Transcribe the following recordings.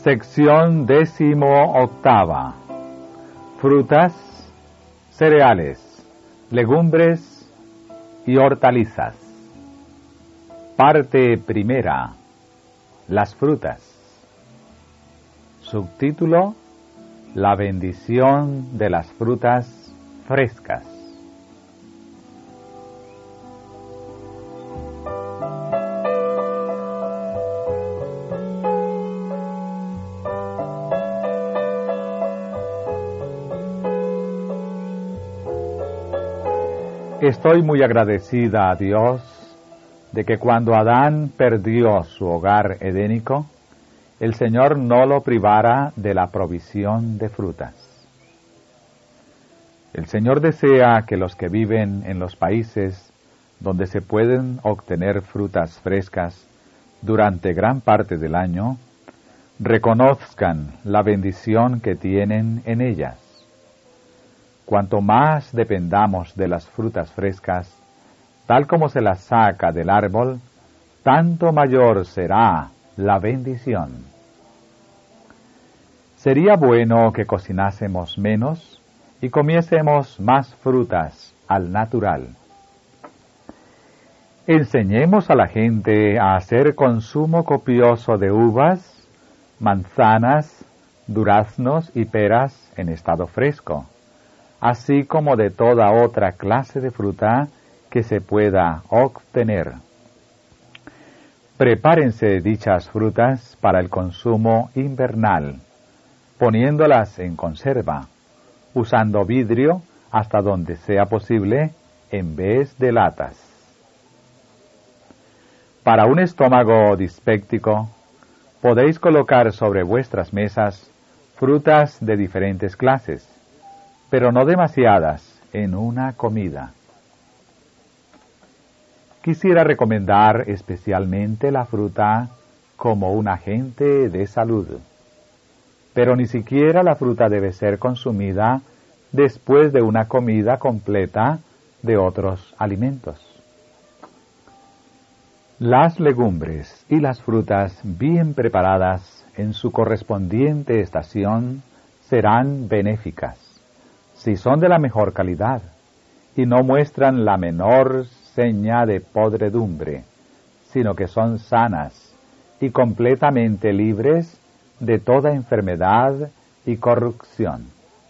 Sección 18. Frutas, cereales, legumbres y hortalizas. Parte primera. Las frutas. Subtítulo: La bendición de las frutas frescas. Estoy muy agradecida a Dios de que cuando Adán perdió su hogar edénico, el Señor no lo privara de la provisión de frutas. El Señor desea que los que viven en los países donde se pueden obtener frutas frescas durante gran parte del año, reconozcan la bendición que tienen en ellas. Cuanto más dependamos de las frutas frescas, tal como se las saca del árbol, tanto mayor será la bendición. Sería bueno que cocinásemos menos y comiésemos más frutas al natural. Enseñemos a la gente a hacer consumo copioso de uvas, manzanas, duraznos y peras en estado fresco, así como de toda otra clase de fruta que se pueda obtener. Prepárense dichas frutas para el consumo invernal, poniéndolas en conserva, usando vidrio hasta donde sea posible en vez de latas. Para un estómago dispéptico, podéis colocar sobre vuestras mesas frutas de diferentes clases, pero no demasiadas en una comida. Quisiera recomendar especialmente la fruta como un agente de salud, pero ni siquiera la fruta debe ser consumida después de una comida completa de otros alimentos. Las legumbres y las frutas bien preparadas en su correspondiente estación serán benéficas, si son de la mejor calidad y no muestran la menor seña de podredumbre, sino que son sanas y completamente libres de toda enfermedad y corrupción.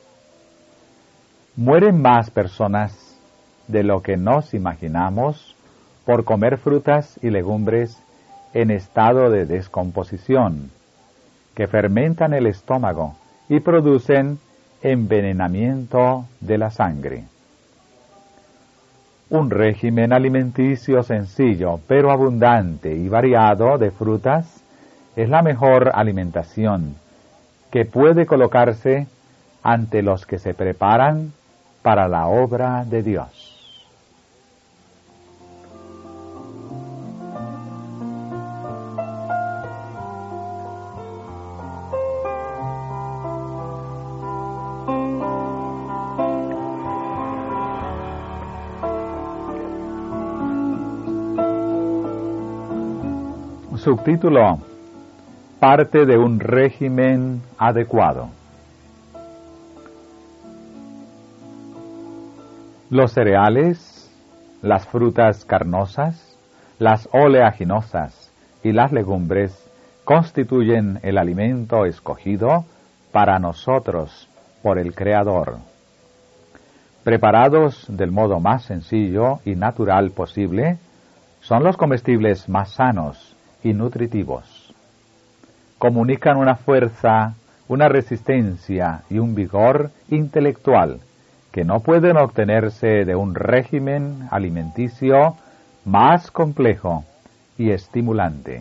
Mueren más personas de lo que nos imaginamos por comer frutas y legumbres en estado de descomposición, que fermentan el estómago y producen envenenamiento de la sangre. Un régimen alimenticio sencillo, pero abundante y variado de frutas es la mejor alimentación que puede colocarse ante los que se preparan para la obra de Dios. Subtítulo: Parte de un régimen adecuado. Los cereales, las frutas carnosas, las oleaginosas y las legumbres constituyen el alimento escogido para nosotros por el Creador. Preparados del modo más sencillo y natural posible, son los comestibles más sanos y nutritivos. Comunican una fuerza, una resistencia y un vigor intelectual que no pueden obtenerse de un régimen alimenticio más complejo y estimulante.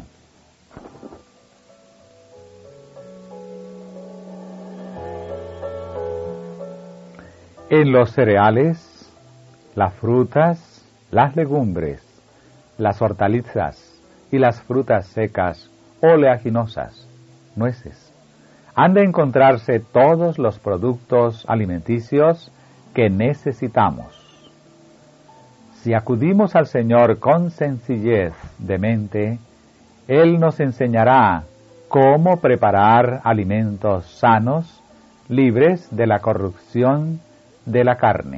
En los cereales, las frutas, las legumbres, las hortalizas y las frutas secas, oleaginosas, nueces, han de encontrarse todos los productos alimenticios que necesitamos. Si acudimos al Señor con sencillez de mente, Él nos enseñará cómo preparar alimentos sanos, libres de la corrupción de la carne.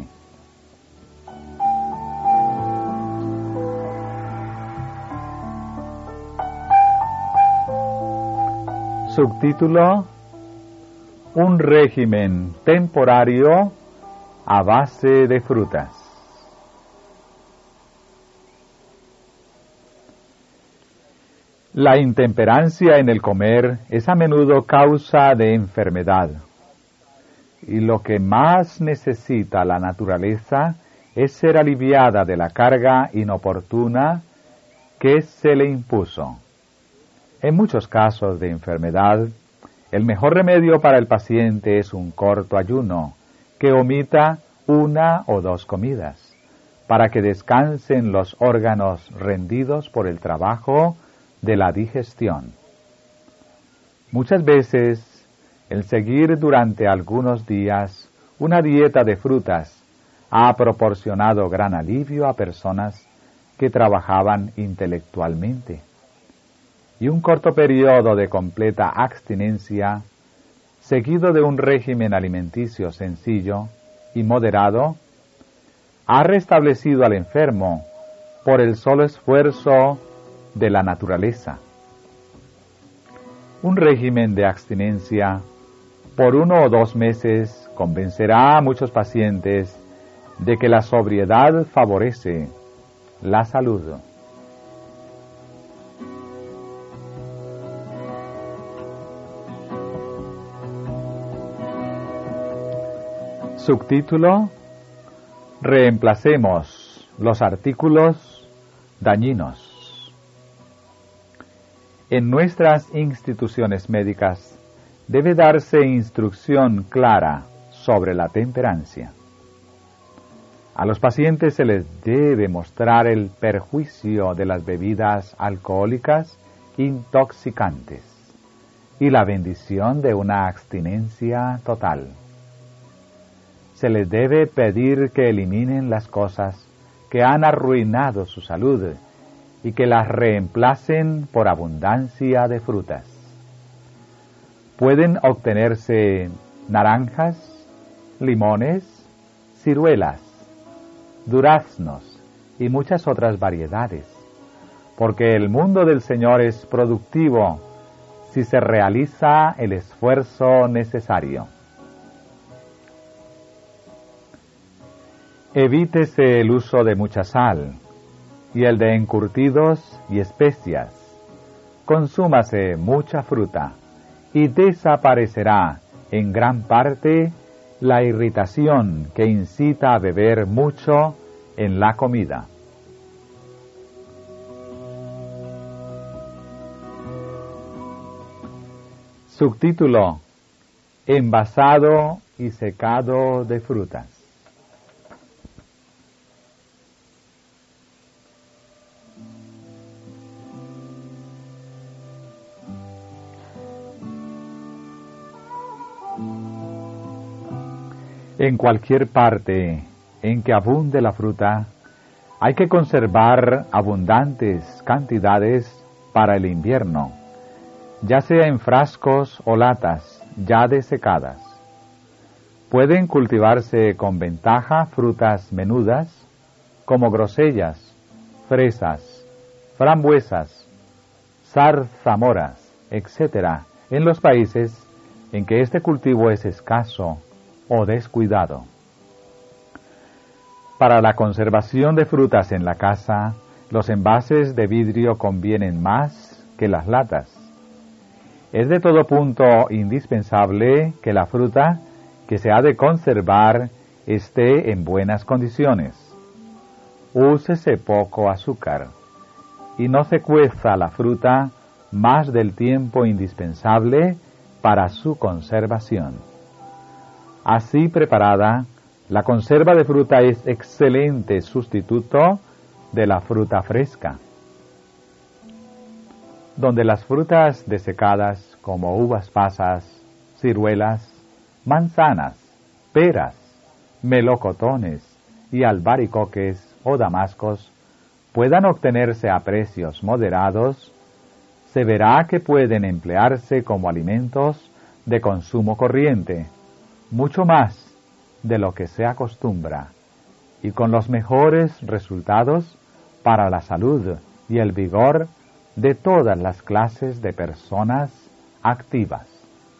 Subtítulo: Un régimen temporario a base de frutas. La intemperancia en el comer es a menudo causa de enfermedad, y lo que más necesita la naturaleza es ser aliviada de la carga inoportuna que se le impuso. En muchos casos de enfermedad, el mejor remedio para el paciente es un corto ayuno que omita 1 o 2 comidas, para que descansen los órganos rendidos por el trabajo de la digestión. Muchas veces, el seguir durante algunos días una dieta de frutas ha proporcionado gran alivio a personas que trabajaban intelectualmente. Y un corto periodo de completa abstinencia, seguido de un régimen alimenticio sencillo y moderado, ha restablecido al enfermo por el solo esfuerzo de la naturaleza. Un régimen de abstinencia por 1 o 2 meses convencerá a muchos pacientes de que la sobriedad favorece la salud. Subtítulo: Reemplacemos los artículos dañinos. En nuestras instituciones médicas debe darse instrucción clara sobre la temperancia. A los pacientes se les debe mostrar el perjuicio de las bebidas alcohólicas intoxicantes y la bendición de una abstinencia total. Se les debe pedir que eliminen las cosas que han arruinado su salud y que las reemplacen por abundancia de frutas. Pueden obtenerse naranjas, limones, ciruelas, duraznos y muchas otras variedades, porque el mundo del Señor es productivo si se realiza el esfuerzo necesario. Evítese el uso de mucha sal y el de encurtidos y especias. Consúmase mucha fruta y desaparecerá en gran parte la irritación que incita a beber mucho en la comida. Subtítulo: Envasado y secado de frutas. En cualquier parte en que abunde la fruta, hay que conservar abundantes cantidades para el invierno, ya sea en frascos o latas ya desecadas. Pueden cultivarse con ventaja frutas menudas como grosellas, fresas, frambuesas, zarzamoras, etc., en los países en que este cultivo es escaso o descuidado. Para la conservación de frutas en la casa, los envases de vidrio convienen más que las latas. Es de todo punto indispensable que la fruta que se ha de conservar esté en buenas condiciones. Úsese poco azúcar y no se cueza la fruta más del tiempo indispensable para su conservación. Así preparada, la conserva de fruta es excelente sustituto de la fruta fresca. Donde las frutas desecadas como uvas pasas, ciruelas, manzanas, peras, melocotones y albaricoques o damascos puedan obtenerse a precios moderados, se verá que pueden emplearse como alimentos de consumo corriente, mucho más de lo que se acostumbra, y con los mejores resultados para la salud y el vigor de todas las clases de personas activas.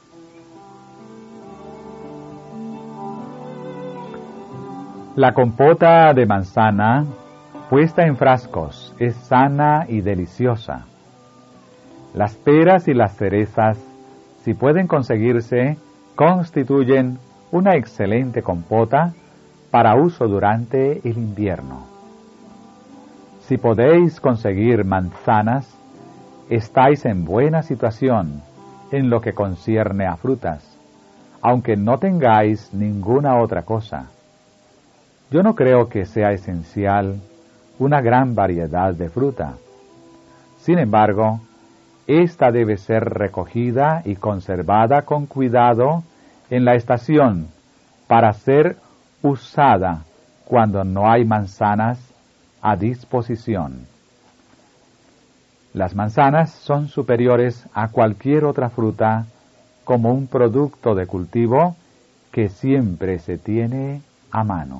La compota de manzana, puesta en frascos, es sana y deliciosa. Las peras y las cerezas, si pueden conseguirse, constituyen una excelente compota para uso durante el invierno. Si podéis conseguir manzanas, estáis en buena situación en lo que concierne a frutas, aunque no tengáis ninguna otra cosa. Yo no creo que sea esencial una gran variedad de fruta. Sin embargo, esta debe ser recogida y conservada con cuidado en la estación para ser usada cuando no hay manzanas a disposición. Las manzanas son superiores a cualquier otra fruta como un producto de cultivo que siempre se tiene a mano.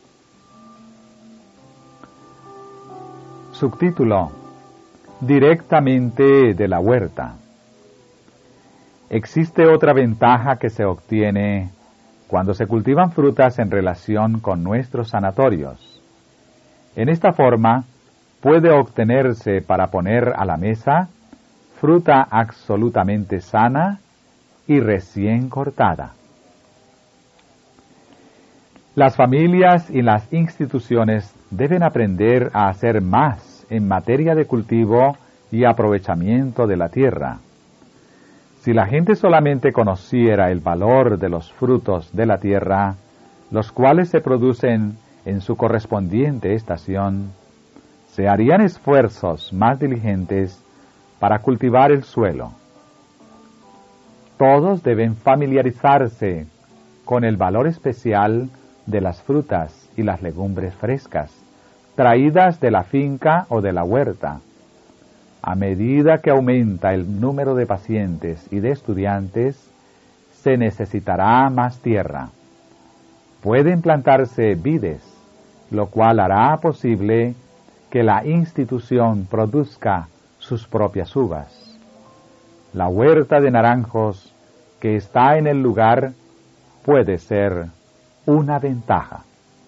Subtítulo: Directamente de la huerta. Existe otra ventaja que se obtiene cuando se cultivan frutas en relación con nuestros sanatorios. En esta forma, puede obtenerse para poner a la mesa fruta absolutamente sana y recién cortada. Las familias y las instituciones deben aprender a hacer más en materia de cultivo y aprovechamiento de la tierra. Si la gente solamente conociera el valor de los frutos de la tierra, los cuales se producen en su correspondiente estación, se harían esfuerzos más diligentes para cultivar el suelo. Todos deben familiarizarse con el valor especial de las frutas y las legumbres frescas, traídas de la finca o de la huerta. A medida que aumenta el número de pacientes y de estudiantes, se necesitará más tierra. Pueden plantarse vides, lo cual hará posible que la institución produzca sus propias uvas. La huerta de naranjos que está en el lugar puede ser una ventaja.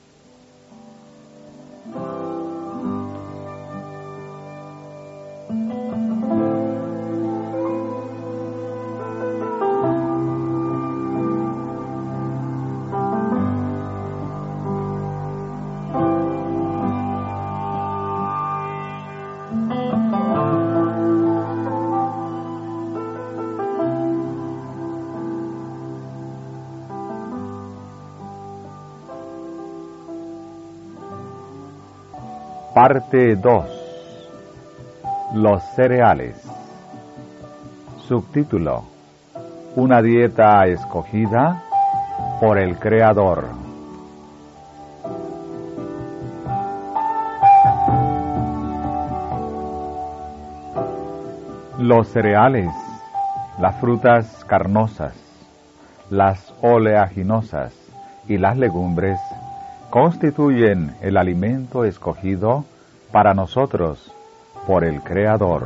Parte 2. Los cereales. Subtítulo: Una dieta escogida por el Creador. Los cereales, las frutas carnosas, las oleaginosas y las legumbres constituyen el alimento escogido para nosotros por el Creador.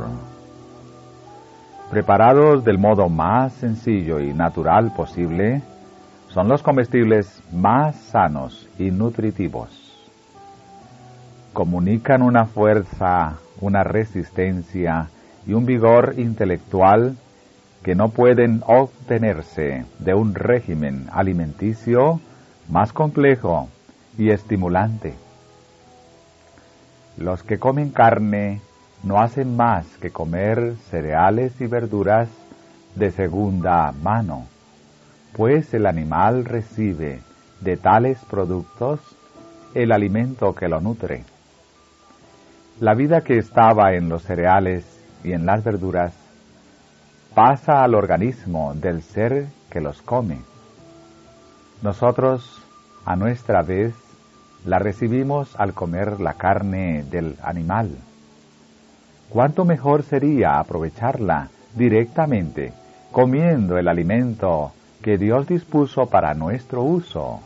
Preparados del modo más sencillo y natural posible, son los comestibles más sanos y nutritivos. Comunican una fuerza, una resistencia y un vigor intelectual que no pueden obtenerse de un régimen alimenticio más complejo y estimulante. Los que comen carne no hacen más que comer cereales y verduras de segunda mano, pues el animal recibe de tales productos el alimento que lo nutre. La vida que estaba en los cereales y en las verduras pasa al organismo del ser que los come. Nosotros, a nuestra vez, la recibimos al comer la carne del animal. ¿cuánto mejor sería aprovecharla directamente, comiendo el alimento que Dios dispuso para nuestro uso?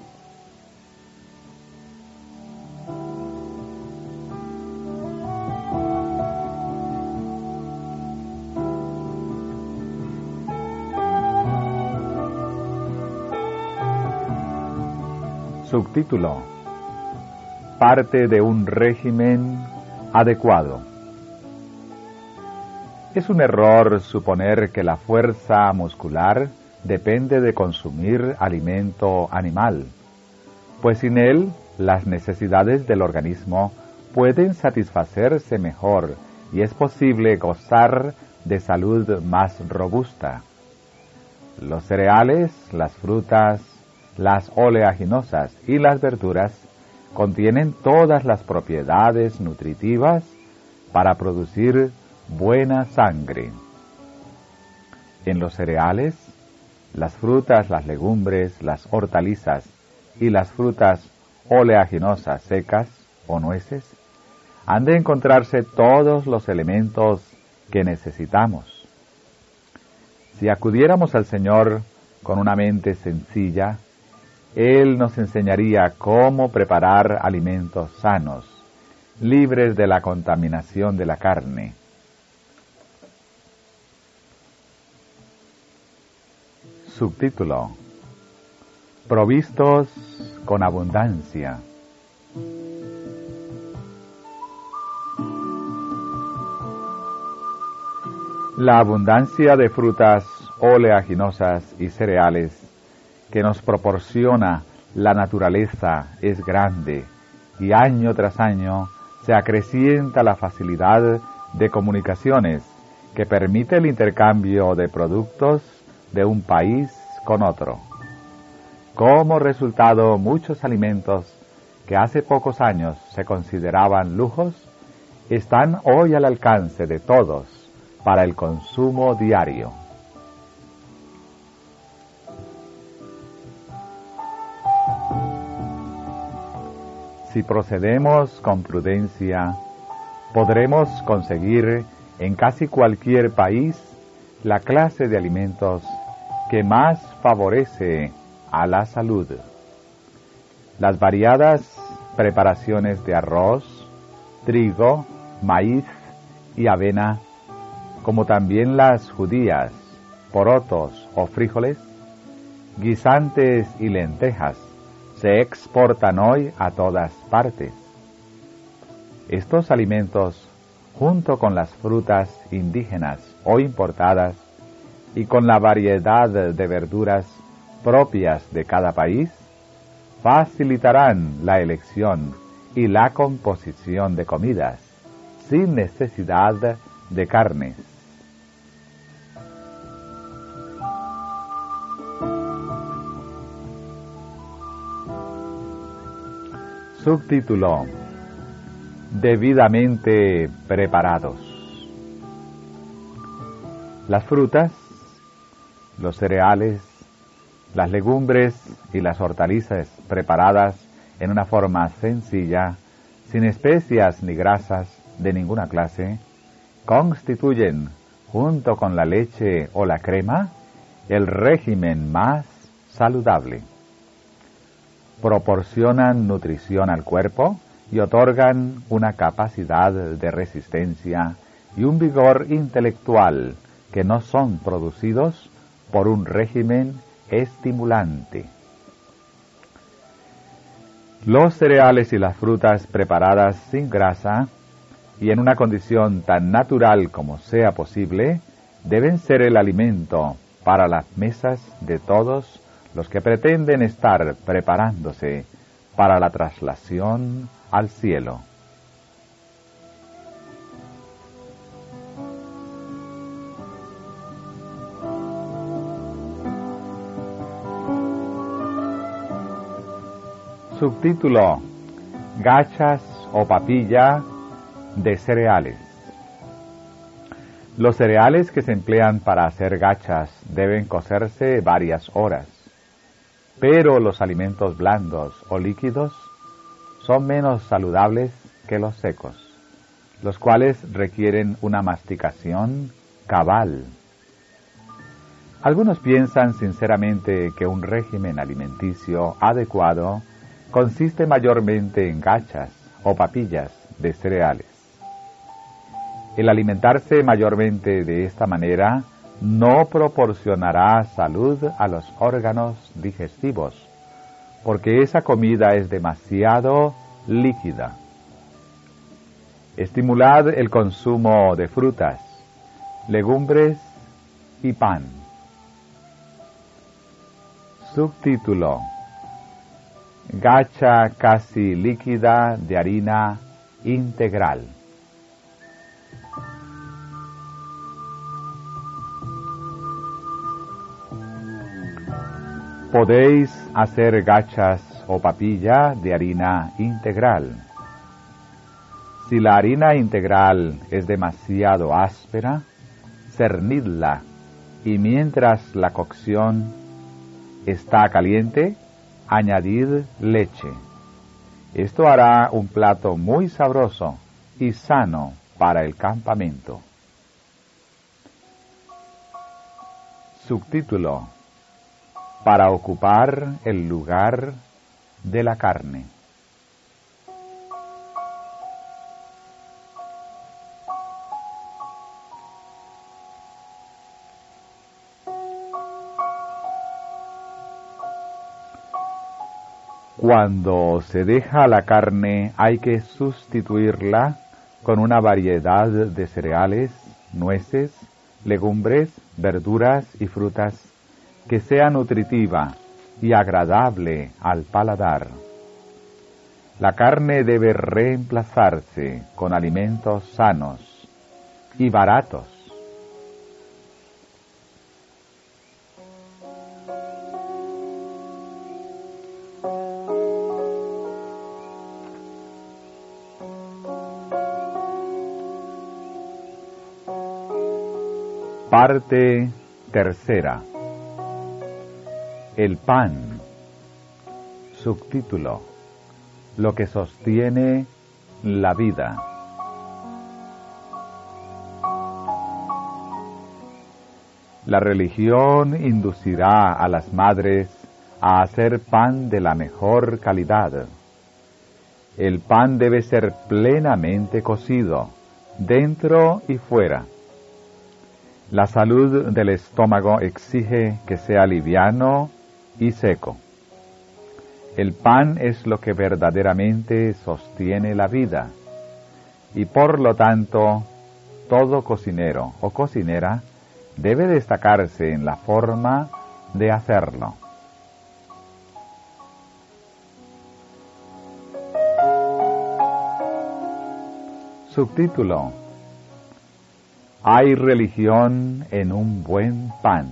Subtítulo: Parte de un régimen adecuado. Es un error suponer que la fuerza muscular depende de consumir alimento animal, pues sin él las necesidades del organismo pueden satisfacerse mejor y es posible gozar de salud más robusta. Los cereales, las frutas, las oleaginosas y las verduras contienen todas las propiedades nutritivas para producir buena sangre. En los cereales, las frutas, las legumbres, las hortalizas y las frutas oleaginosas secas o nueces, han de encontrarse todos los elementos que necesitamos. Si acudiéramos al Señor con una mente sencilla, Él nos enseñaría cómo preparar alimentos sanos, libres de la contaminación de la carne. Subtítulo: Provistos con abundancia. La abundancia de frutas oleaginosas y cereales que nos proporciona la naturaleza es grande, y año tras año se acrecienta la facilidad de comunicaciones que permite el intercambio de productos de un país con otro. Como resultado, muchos alimentos que hace pocos años se consideraban lujos están hoy al alcance de todos para el consumo diario. Si procedemos con prudencia, podremos conseguir en casi cualquier país la clase de alimentos que más favorece a la salud. Las variadas preparaciones de arroz, trigo, maíz y avena, como también las judías, porotos o frijoles, guisantes y lentejas, se exportan hoy a todas partes. Estos alimentos, junto con las frutas indígenas o importadas, y con la variedad de verduras propias de cada país, facilitarán la elección y la composición de comidas, sin necesidad de carnes. Subtítulo: Debidamente preparados. Las frutas, los cereales, las legumbres y las hortalizas preparadas en una forma sencilla, sin especias ni grasas de ninguna clase, constituyen, junto con la leche o la crema, el régimen más saludable. Proporcionan nutrición al cuerpo y otorgan una capacidad de resistencia y un vigor intelectual que no son producidos por un régimen estimulante. Los cereales y las frutas preparadas sin grasa y en una condición tan natural como sea posible, deben ser el alimento para las mesas de todos los que pretenden estar preparándose para la traslación al cielo. Subtítulo: Gachas o papilla de cereales. Los cereales que se emplean para hacer gachas deben cocerse varias horas, pero los alimentos blandos o líquidos son menos saludables que los secos. los cuales requieren una masticación cabal. Algunos piensan sinceramente que un régimen alimenticio adecuado consiste mayormente en gachas o papillas de cereales. El alimentarse mayormente de esta manera no proporcionará salud a los órganos digestivos, porque esa comida es demasiado líquida. Estimulad el consumo de frutas, legumbres y pan. Subtítulo: Gacha casi líquida de harina integral. Podéis hacer gachas o papilla de harina integral. Si la harina integral es demasiado áspera, cernidla, y mientras la cocción está caliente, añadid leche. Esto hará un plato muy sabroso y sano para el campamento. Subtítulo: Para ocupar el lugar de la carne. Cuando se deja la carne hay que sustituirla con una variedad de cereales, nueces, legumbres, verduras y frutas que sea nutritiva y agradable al paladar. La carne debe reemplazarse con alimentos sanos y baratos. Parte tercera. El pan. Subtítulo: Lo que sostiene la vida. La religión inducirá a las madres a hacer pan de la mejor calidad. El pan debe ser plenamente cocido, dentro y fuera. La salud del estómago exige que sea liviano y seco. El pan es lo que verdaderamente sostiene la vida, y por lo tanto, todo cocinero o cocinera debe destacarse en la forma de hacerlo. Subtítulo: Hay religión en un buen pan.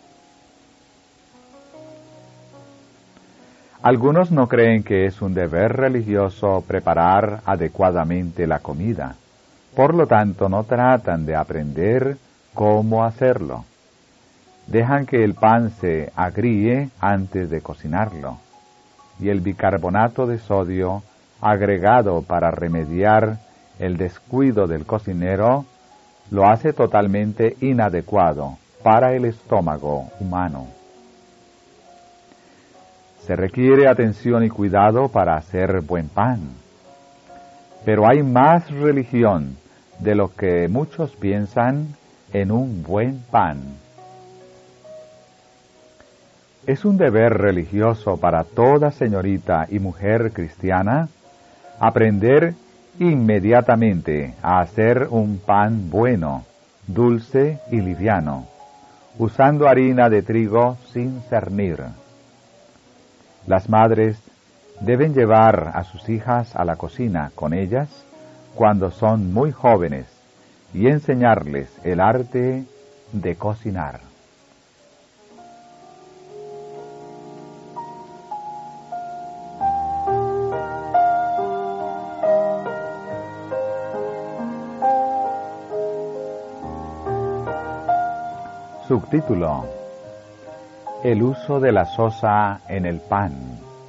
Algunos no creen que es un deber religioso preparar adecuadamente la comida, por lo tanto no tratan de aprender cómo hacerlo. Dejan que el pan se agríe antes de cocinarlo, y el bicarbonato de sodio, agregado para remediar el descuido del cocinero, lo hace totalmente inadecuado para el estómago humano. Se requiere atención y cuidado para hacer buen pan. Pero hay más religión de lo que muchos piensan en un buen pan. Es un deber religioso para toda señorita y mujer cristiana aprender inmediatamente a hacer un pan bueno, dulce y liviano, usando harina de trigo sin cernir. Las madres deben llevar a sus hijas a la cocina con ellas cuando son muy jóvenes y enseñarles el arte de cocinar. Subtítulo: El uso de la sosa en el pan.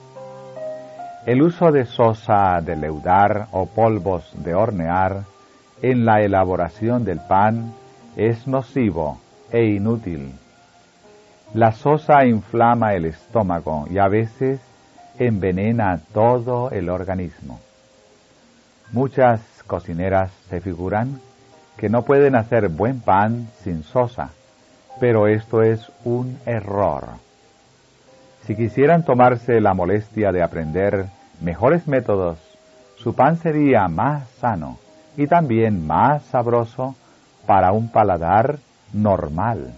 El uso de sosa de leudar o polvos de hornear en la elaboración del pan es nocivo e inútil. La sosa inflama el estómago y a veces envenena todo el organismo. Muchas cocineras se figuran que no pueden hacer buen pan sin sosa, pero esto es un error. Si quisieran tomarse la molestia de aprender mejores métodos, su pan sería más sano y también más sabroso para un paladar normal.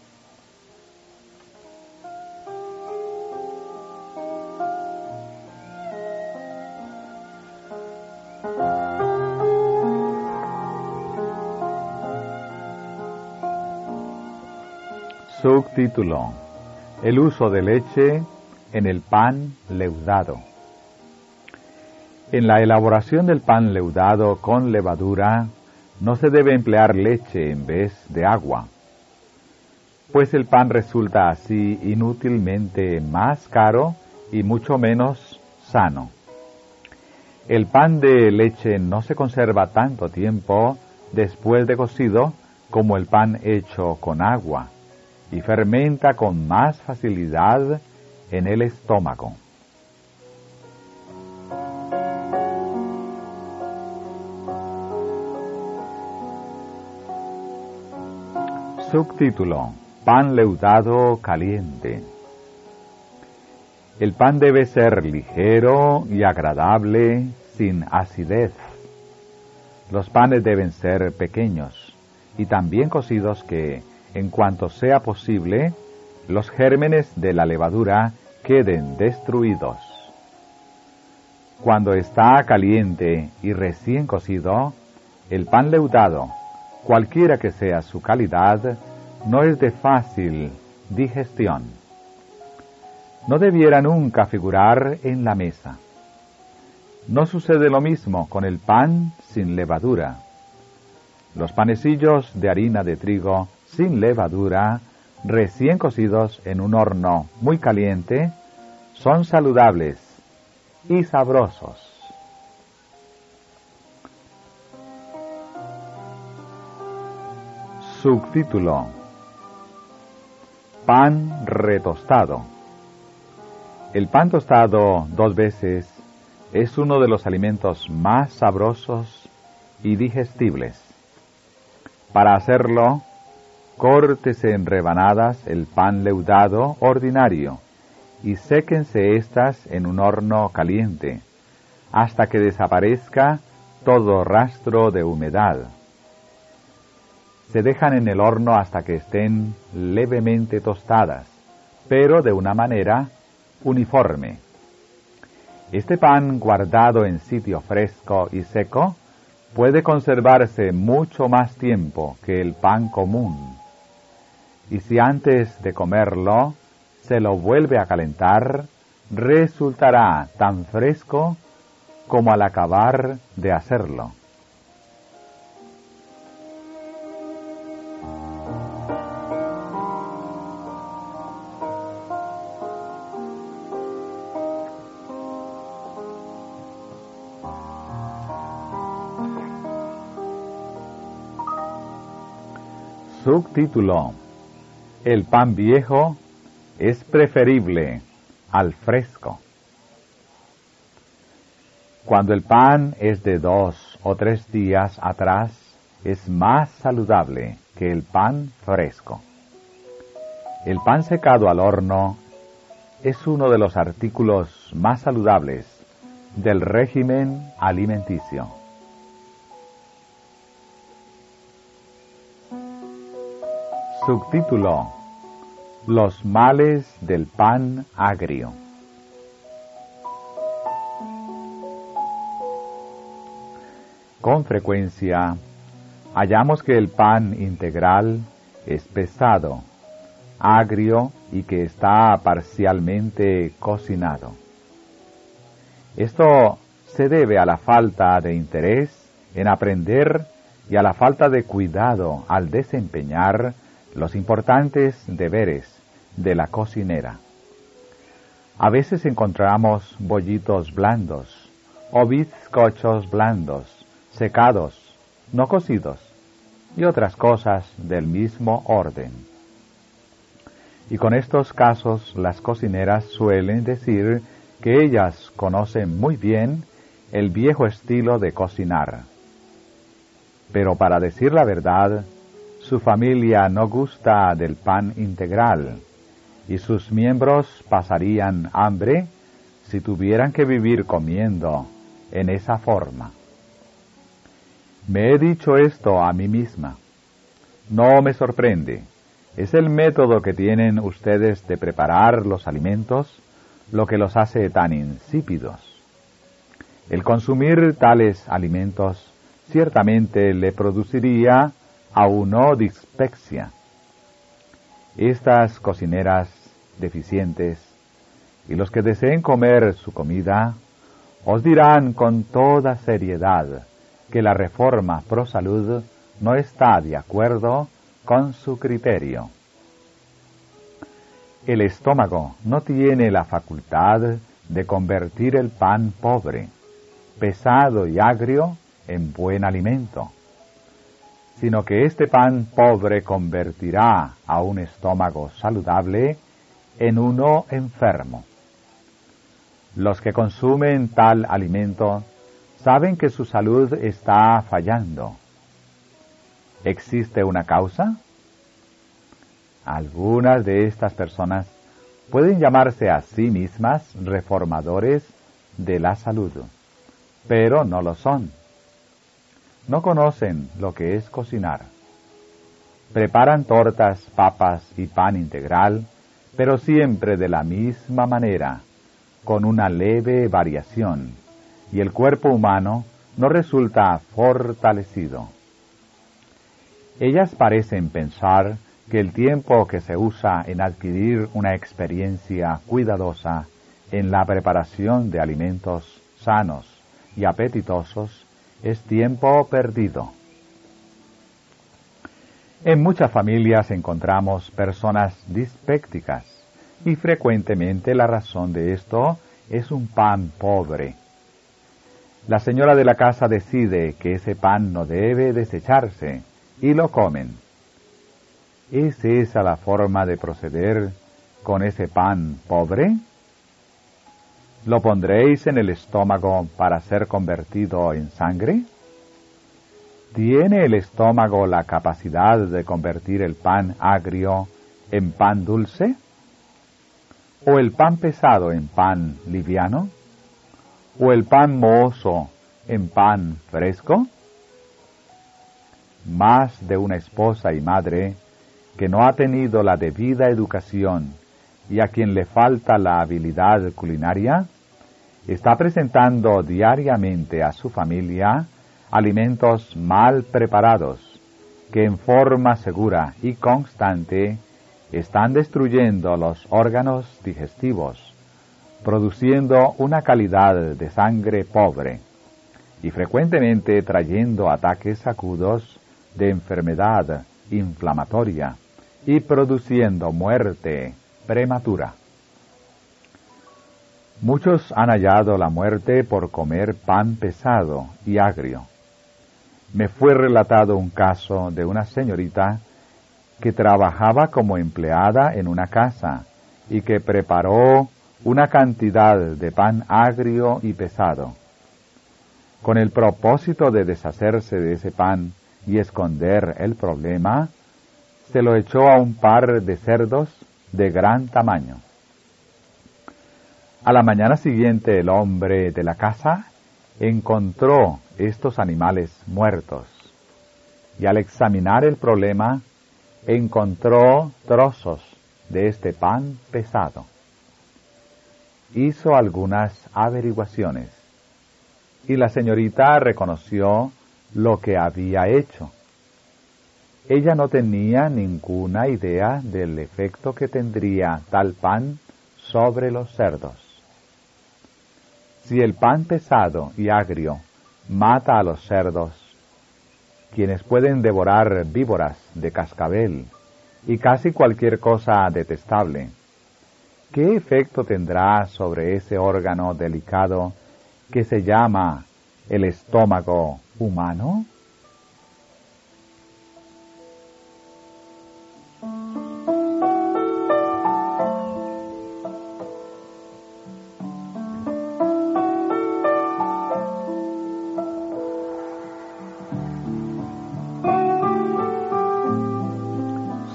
Subtítulo: El uso de leche en el pan leudado. En la elaboración del pan leudado con levadura no se debe emplear leche en vez de agua, pues el pan resulta así inútilmente más caro y mucho menos sano. El pan de leche no se conserva tanto tiempo después de cocido como el pan hecho con agua, y fermenta con más facilidad en el estómago. Subtítulo: Pan leudado caliente. El pan debe ser ligero y agradable, sin acidez. Los panes deben ser pequeños y tan bien cocidos que, en cuanto sea posible, los gérmenes de la levadura queden destruidos. Cuando está caliente y recién cocido, el pan leudado, cualquiera que sea su calidad, no es de fácil digestión. No debiera nunca figurar en la mesa. No sucede lo mismo con el pan sin levadura. Los panecillos de harina de trigo sin levadura, recién cocidos en un horno muy caliente, son saludables y sabrosos. Subtítulo: Pan retostado. El pan tostado 2 veces es uno de los alimentos más sabrosos y digestibles. Para hacerlo, córtese en rebanadas el pan leudado ordinario y séquense éstas en un horno caliente hasta que desaparezca todo rastro de humedad. Se dejan en el horno hasta que estén levemente tostadas, pero de una manera uniforme. Este pan guardado en sitio fresco y seco puede conservarse mucho más tiempo que el pan común. Y si antes de comerlo se lo vuelve a calentar, resultará tan fresco como al acabar de hacerlo. Subtítulo: El pan viejo es preferible al fresco. Cuando el pan es de 2 o 3 días atrás, es más saludable que el pan fresco. El pan secado al horno es uno de los artículos más saludables del régimen alimenticio. Subtítulo: Los males del pan agrio. Con frecuencia hallamos que el pan integral es pesado, agrio y que está parcialmente cocinado. Esto se debe a la falta de interés en aprender y a la falta de cuidado al desempeñar los importantes deberes de la cocinera. A veces encontramos bollitos blandos o bizcochos blandos, secados, no cocidos, y otras cosas del mismo orden. Y con estos casos las cocineras suelen decir que ellas conocen muy bien el viejo estilo de cocinar. Pero para decir la verdad, su familia no gusta del pan integral, y sus miembros pasarían hambre si tuvieran que vivir comiendo en esa forma. Me he dicho esto a mí misma. No me sorprende. Es el método que tienen ustedes de preparar los alimentos lo que los hace tan insípidos. El consumir tales alimentos ciertamente le produciría a uno dispepsia. Estas cocineras deficientes y los que deseen comer su comida os dirán con toda seriedad que la reforma pro salud no está de acuerdo con su criterio. El estómago no tiene la facultad de convertir el pan pobre, pesado y agrio en buen alimento, sino que este pan pobre convertirá a un estómago saludable en uno enfermo. Los que consumen tal alimento saben que su salud está fallando. ¿Existe una causa? Algunas de estas personas pueden llamarse a sí mismas reformadores de la salud, pero no lo son. No conocen lo que es cocinar. Preparan tortas, papas y pan integral, pero siempre de la misma manera, con una leve variación, y el cuerpo humano no resulta fortalecido. Ellas parecen pensar que el tiempo que se usa en adquirir una experiencia cuidadosa en la preparación de alimentos sanos y apetitosos es tiempo perdido. En muchas familias encontramos personas dispépticas y frecuentemente la razón de esto es un pan pobre. La señora de la casa decide que ese pan no debe desecharse y lo comen. ¿Es esa la forma de proceder con ese pan pobre? ¿Lo pondréis en el estómago para ser convertido en sangre? ¿Tiene el estómago la capacidad de convertir el pan agrio en pan dulce? ¿O el pan pesado en pan liviano? ¿O el pan mohoso en pan fresco? Más de una esposa y madre que no ha tenido la debida educación y a quien le falta la habilidad culinaria, está presentando diariamente a su familia alimentos mal preparados que en forma segura y constante están destruyendo los órganos digestivos, produciendo una calidad de sangre pobre y frecuentemente trayendo ataques agudos de enfermedad inflamatoria y produciendo muerte prematura. Muchos han hallado la muerte por comer pan pesado y agrio. Me fue relatado un caso de una señorita que trabajaba como empleada en una casa y que preparó una cantidad de pan agrio y pesado. Con el propósito de deshacerse de ese pan y esconder el problema, se lo echó a un par de cerdos de gran tamaño. A la mañana siguiente el hombre de la casa encontró estos animales muertos y al examinar el problema encontró trozos de este pan pesado. Hizo algunas averiguaciones y la señorita reconoció lo que había hecho. Ella no tenía ninguna idea del efecto que tendría tal pan sobre los cerdos. Si el pan pesado y agrio mata a los cerdos, quienes pueden devorar víboras de cascabel y casi cualquier cosa detestable, ¿qué efecto tendrá sobre ese órgano delicado que se llama el estómago humano?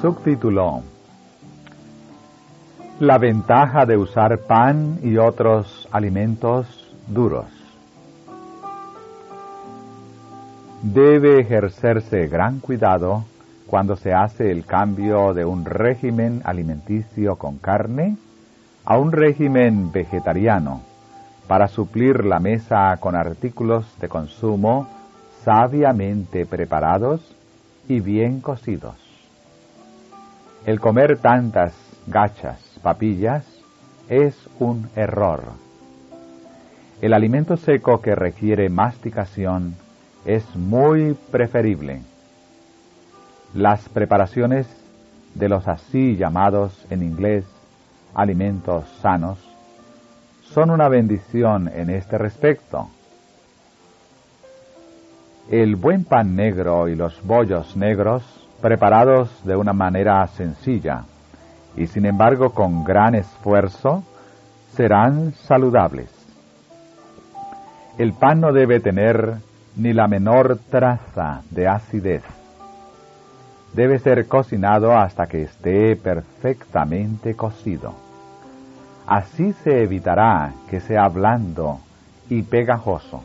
Subtítulo: La ventaja de usar pan y otros alimentos duros. Debe ejercerse gran cuidado cuando se hace el cambio de un régimen alimenticio con carne a un régimen vegetariano para suplir la mesa con artículos de consumo sabiamente preparados y bien cocidos. El comer tantas gachas, papillas, es un error. El alimento seco que requiere masticación es muy preferible. Las preparaciones de los así llamados en inglés alimentos sanos son una bendición en este respecto. El buen pan negro y los bollos negros, preparados de una manera sencilla y sin embargo con gran esfuerzo, serán saludables. El pan no debe tener ni la menor traza de acidez. Debe ser cocinado hasta que esté perfectamente cocido. Así se evitará que sea blando y pegajoso.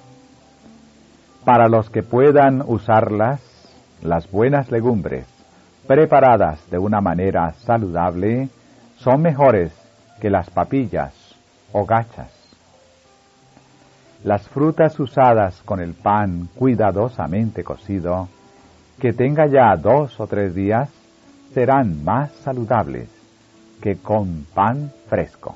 Para los que puedan usarlas, las buenas legumbres, preparadas de una manera saludable, son mejores que las papillas o gachas. Las frutas usadas con el pan cuidadosamente cocido, que tenga ya 2 o 3 días, serán más saludables que con pan fresco.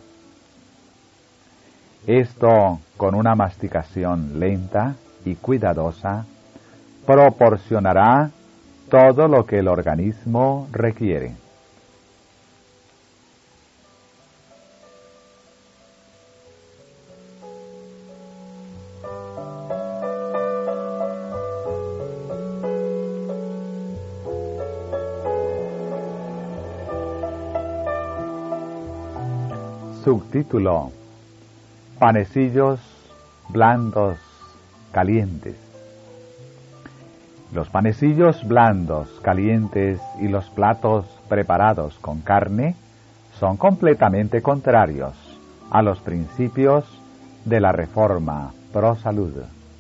Esto, con una masticación lenta y cuidadosa, proporcionará todo lo que el organismo requiere. Subtítulo: Panecillos blandos calientes. Los panecillos blandos calientes y los platos preparados con carne son completamente contrarios a los principios de la Reforma pro salud.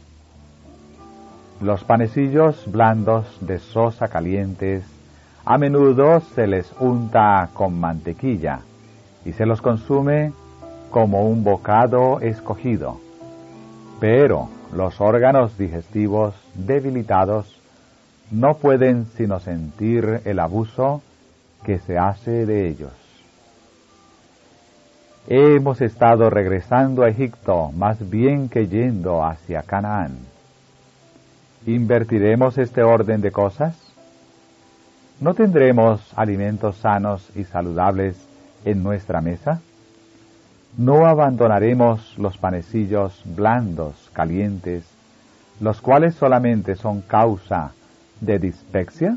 Los panecillos blandos de sosa calientes a menudo se les unta con mantequilla y se los consume como un bocado escogido. Pero los órganos digestivos debilitados no pueden sino sentir el abuso que se hace de ellos. Hemos estado regresando a Egipto más bien que yendo hacia Canaán. ¿Invertiremos este orden de cosas? ¿No tendremos alimentos sanos y saludables en nuestra mesa? ¿No abandonaremos los panecillos blandos, calientes, los cuales solamente son causa de dispepsia?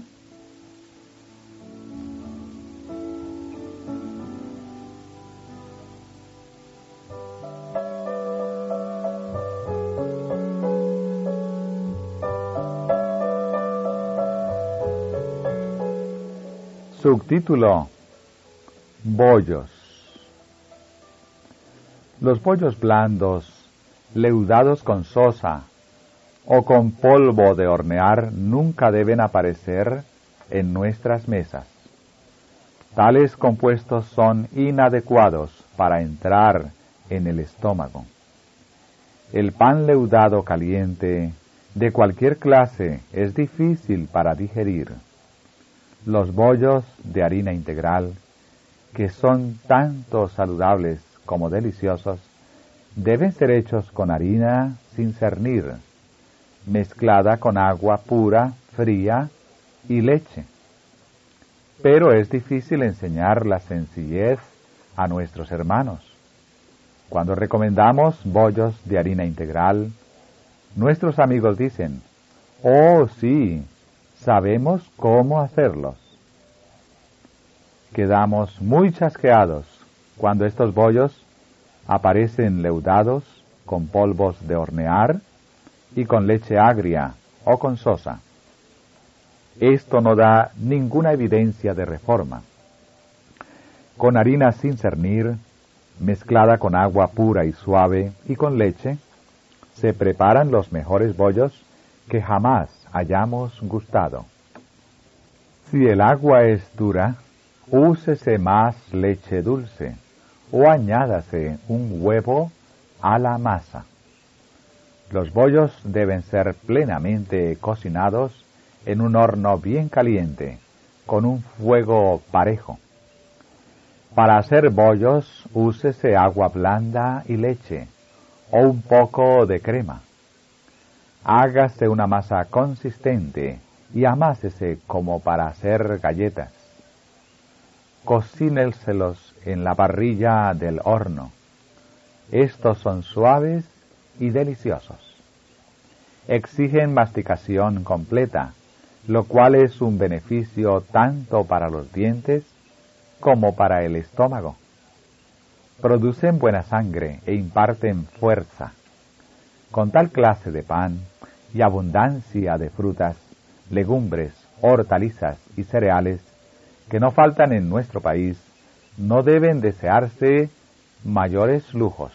Subtítulo: Bollos. Los bollos blandos, leudados con sosa o con polvo de hornear, nunca deben aparecer en nuestras mesas. Tales compuestos son inadecuados para entrar en el estómago. El pan leudado caliente, de cualquier clase, es difícil para digerir. Los bollos de harina integral, que son tanto saludables como deliciosos, deben ser hechos con harina sin cernir, mezclada con agua pura, fría y leche. Pero es difícil enseñar la sencillez a nuestros hermanos. Cuando recomendamos bollos de harina integral, nuestros amigos dicen: «Oh, sí, sabemos cómo hacerlos». Quedamos muy chasqueados cuando estos bollos aparecen leudados con polvos de hornear y con leche agria o con sosa. esto no da ninguna evidencia de reforma. Con harina sin cernir, mezclada con agua pura y suave y con leche, se preparan los mejores bollos que jamás hayamos gustado. Si el agua es dura, úsese más leche dulce o añádase un huevo a la masa. Los bollos deben ser plenamente cocinados en un horno bien caliente, con un fuego parejo. Para hacer bollos, úsese agua blanda y leche, o un poco de crema. Hágase una masa consistente y amásese como para hacer galletas. Cocíneselos en la parrilla del horno. Estos son suaves y deliciosos. Exigen masticación completa, lo cual es un beneficio tanto para los dientes como para el estómago. Producen buena sangre e imparten fuerza. Con tal clase de pan y abundancia de frutas, legumbres, hortalizas y cereales que no faltan en nuestro país, no deben desearse mayores lujos.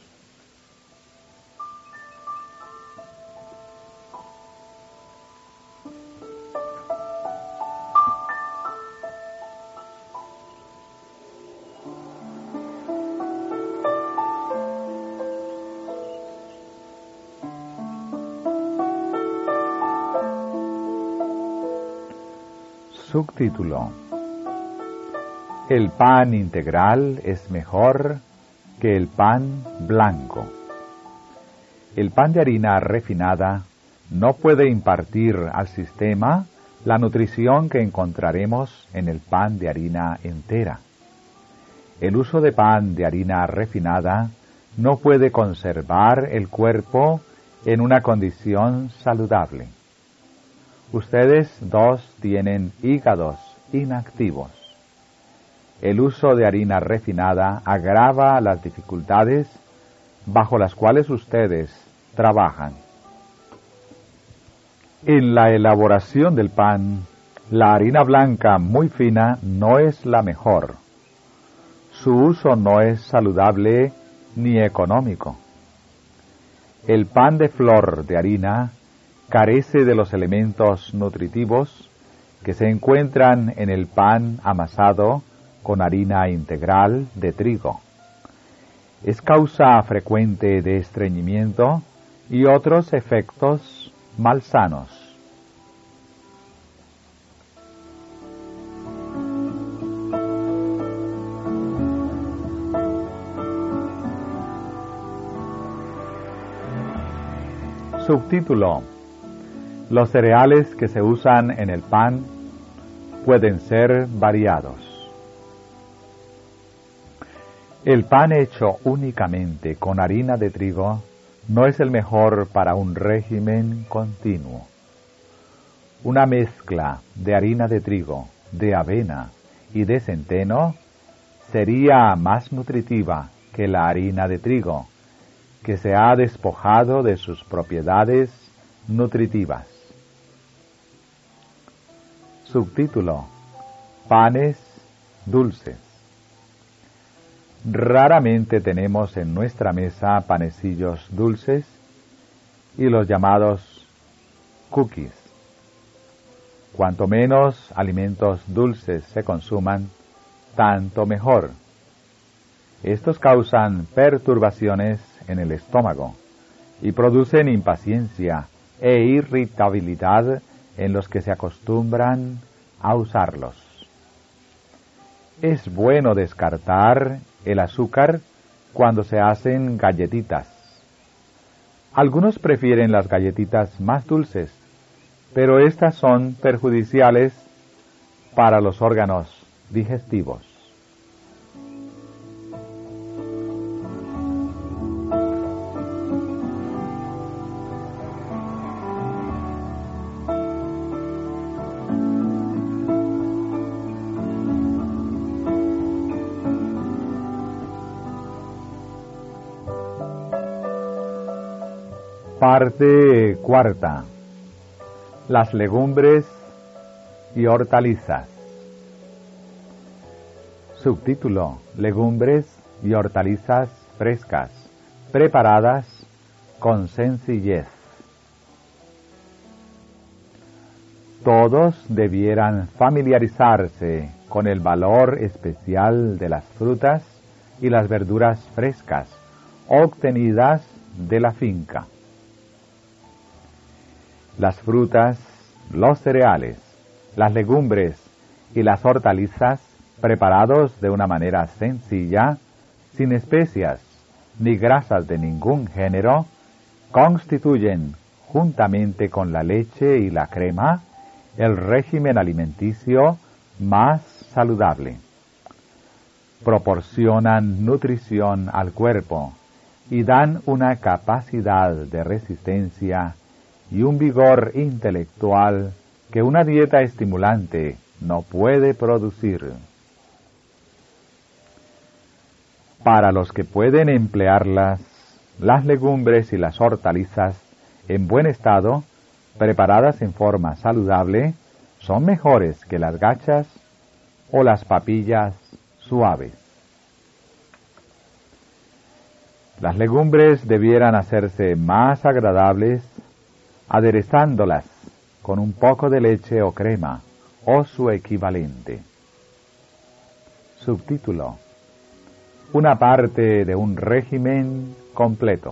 Subtítulo: El pan integral es mejor que el pan blanco. El pan de harina refinada no puede impartir al sistema la nutrición que encontraremos en el pan de harina entera. El uso de pan de harina refinada no puede conservar el cuerpo en una condición saludable. Ustedes dos tienen hígados inactivos. El uso de harina refinada agrava las dificultades bajo las cuales ustedes trabajan. En la elaboración del pan, la harina blanca muy fina no es la mejor. Su uso no es saludable ni económico. El pan de flor de harina carece de los elementos nutritivos que se encuentran en el pan amasado con harina integral de trigo. Es causa frecuente de estreñimiento y otros efectos malsanos. Subtítulo: Los cereales que se usan en el pan pueden ser variados. El pan hecho únicamente con harina de trigo no es el mejor para un régimen continuo. Una mezcla de harina de trigo, de avena y de centeno sería más nutritiva que la harina de trigo, que se ha despojado de sus propiedades nutritivas. Subtítulo: Panes dulces. Raramente tenemos en nuestra mesa panecillos dulces y los llamados cookies. Cuanto menos alimentos dulces se consuman, tanto mejor. Estos causan perturbaciones en el estómago y producen impaciencia e irritabilidad en los que se acostumbran a usarlos. Es bueno descartar el azúcar cuando se hacen galletitas. Algunos prefieren las galletitas más dulces, pero estas son perjudiciales para los órganos digestivos. Parte cuarta. Las legumbres y hortalizas. Subtítulo: Legumbres y hortalizas frescas, preparadas con sencillez. Todos debieran familiarizarse con el valor especial de las frutas y las verduras frescas, obtenidas de la finca. Las frutas, los cereales, las legumbres y las hortalizas, preparados de una manera sencilla, sin especias ni grasas de ningún género, constituyen, juntamente con la leche y la crema, el régimen alimenticio más saludable. Proporcionan nutrición al cuerpo y dan una capacidad de resistencia y un vigor intelectual que una dieta estimulante no puede producir. Para los que pueden emplearlas, las legumbres y las hortalizas en buen estado, preparadas en forma saludable, son mejores que las gachas o las papillas suaves. Las legumbres debieran hacerse más agradables aderezándolas con un poco de leche o crema o su equivalente. Subtítulo: Una parte de un régimen completo.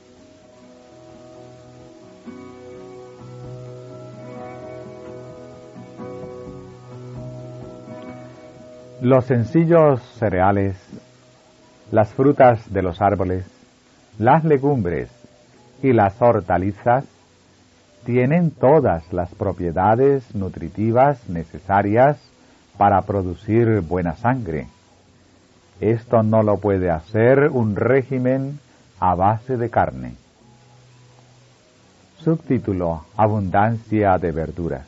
Los sencillos cereales, las frutas de los árboles, las legumbres y las hortalizas tienen todas las propiedades nutritivas necesarias para producir buena sangre. Esto no lo puede hacer un régimen a base de carne. Subtítulo: Abundancia de verduras.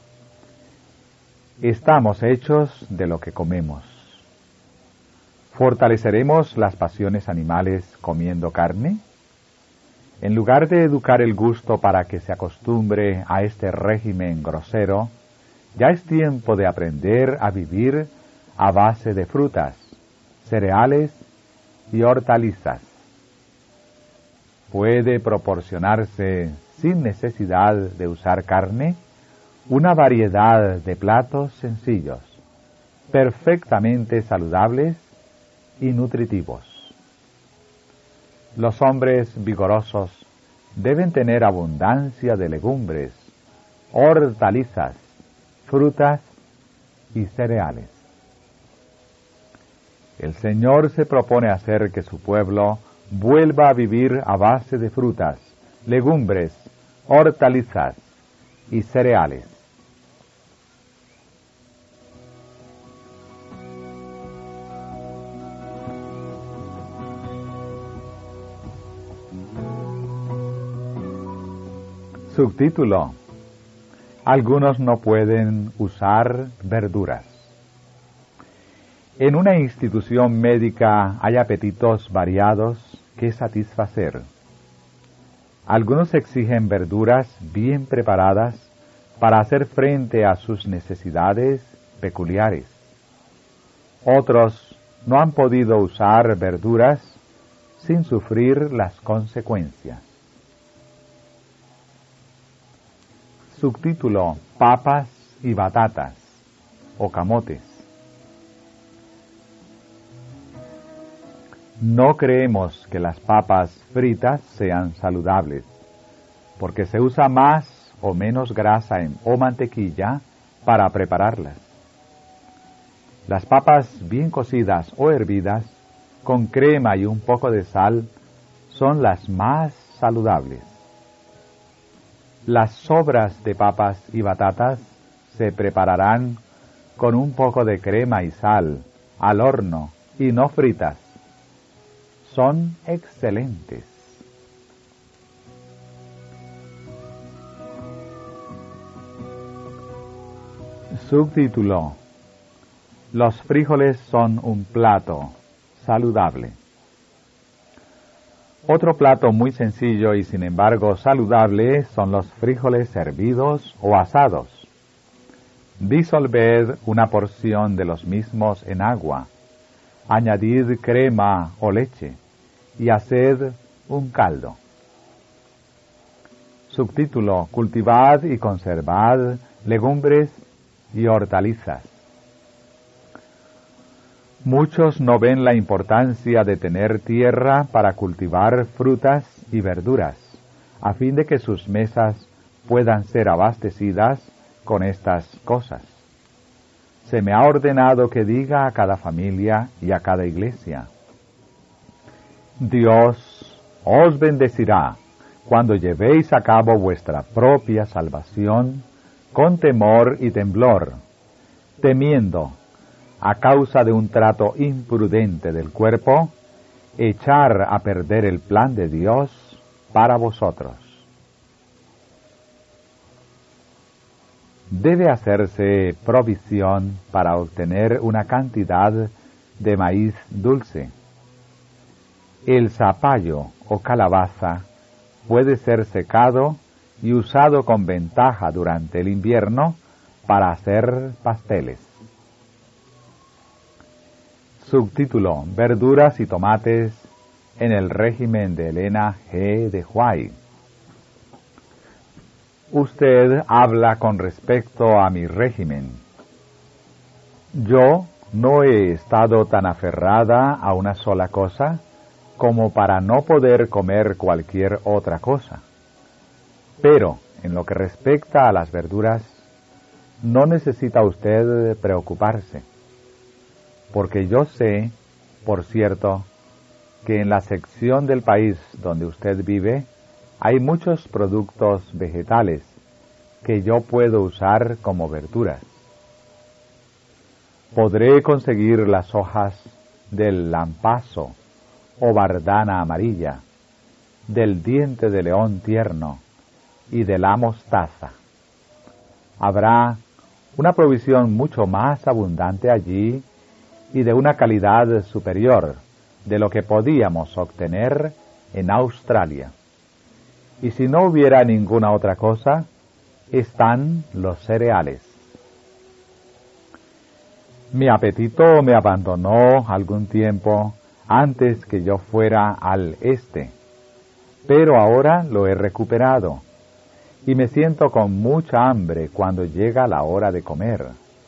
Estamos hechos de lo que comemos. ¿Fortaleceremos las pasiones animales comiendo carne? En lugar de educar el gusto para que se acostumbre a este régimen grosero, ya es tiempo de aprender a vivir a base de frutas, cereales y hortalizas. Puede proporcionarse, sin necesidad de usar carne, una variedad de platos sencillos, perfectamente saludables y nutritivos. Los hombres vigorosos deben tener abundancia de legumbres, hortalizas, frutas y cereales. El Señor se propone hacer que su pueblo vuelva a vivir a base de frutas, legumbres, hortalizas y cereales. Subtítulo: Algunos no pueden usar verduras. En una institución médica hay apetitos variados que satisfacer. Algunos exigen verduras bien preparadas para hacer frente a sus necesidades peculiares. Otros no han podido usar verduras sin sufrir las consecuencias. Subtítulo: Papas y batatas o camotes. No creemos que las papas fritas sean saludables, porque se usa más o menos grasa o mantequilla para prepararlas. Las papas bien cocidas o hervidas, con crema y un poco de sal, son las más saludables. Las sobras de papas y batatas se prepararán con un poco de crema y sal, al horno y no fritas. Son excelentes. Subtítulo: Los frijoles son un plato saludable. Otro plato muy sencillo y sin embargo saludable son los frijoles hervidos o asados. Disolved una porción de los mismos en agua, añadid crema o leche, y haced un caldo. Subtítulo: Cultivad y conservad legumbres y hortalizas. Muchos no ven la importancia de tener tierra para cultivar frutas y verduras, a fin de que sus mesas puedan ser abastecidas con estas cosas. Se me ha ordenado que diga a cada familia y a cada iglesia: Dios os bendecirá cuando llevéis a cabo vuestra propia salvación con temor y temblor, temiendo, a causa de un trato imprudente del cuerpo, echar a perder el plan de Dios para vosotros. Debe hacerse provisión para obtener una cantidad de maíz dulce. El zapallo o calabaza puede ser secado y usado con ventaja durante el invierno para hacer pasteles. Subtítulo: Verduras y tomates en el régimen de Elena G. de White. Usted habla con respecto a mi régimen. Yo no he estado tan aferrada a una sola cosa como para no poder comer cualquier otra cosa. Pero, en lo que respecta a las verduras, no necesita usted preocuparse, porque yo sé, por cierto, que en la sección del país donde usted vive hay muchos productos vegetales que yo puedo usar como verduras. Podré conseguir las hojas del lampazo o bardana amarilla, del diente de león tierno y de la mostaza. Habrá una provisión mucho más abundante allí y de una calidad superior de lo que podíamos obtener en Australia. Y si no hubiera ninguna otra cosa, están los cereales. Mi apetito me abandonó algún tiempo antes que yo fuera al este, pero ahora lo he recuperado y me siento con mucha hambre cuando llega la hora de comer.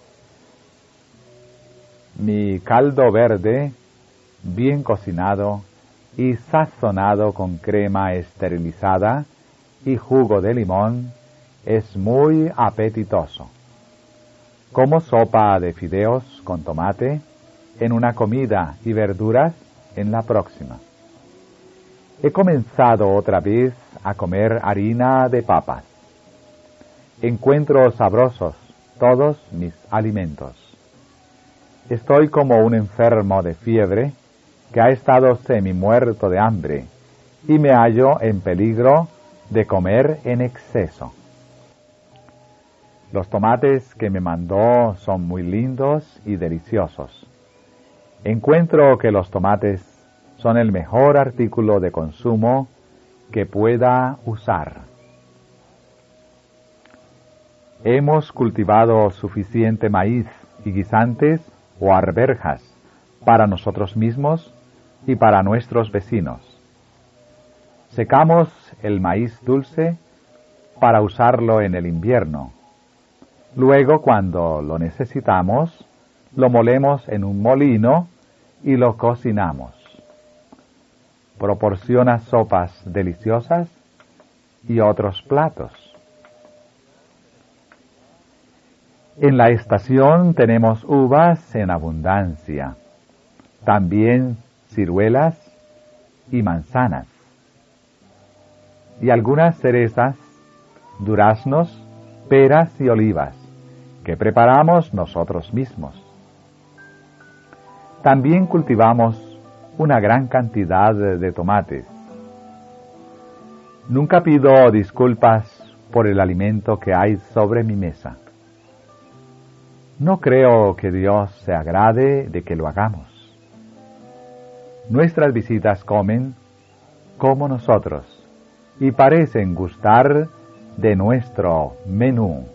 Mi caldo verde, bien cocinado y sazonado con crema esterilizada y jugo de limón, es muy apetitoso. Como sopa de fideos con tomate en una comida y verduras en la próxima. He comenzado otra vez a comer harina de papas. Encuentro sabrosos todos mis alimentos. Estoy como un enfermo de fiebre que ha estado semi-muerto de hambre y me hallo en peligro de comer en exceso. Los tomates que me mandó son muy lindos y deliciosos. Encuentro que los tomates son el mejor artículo de consumo que pueda usar. Hemos cultivado suficiente maíz y guisantes o arvejas para nosotros mismos y para nuestros vecinos. Secamos el maíz dulce para usarlo en el invierno. Luego, cuando lo necesitamos, lo molemos en un molino y lo cocinamos. Proporciona sopas deliciosas y otros platos. En la estación tenemos uvas en abundancia, también ciruelas y manzanas, y algunas cerezas, duraznos, peras y olivas, que preparamos nosotros mismos. También cultivamos una gran cantidad de tomates. Nunca pido disculpas por el alimento que hay sobre mi mesa. No creo que Dios se agrade de que lo hagamos. Nuestras visitas comen como nosotros y parecen gustar de nuestro menú.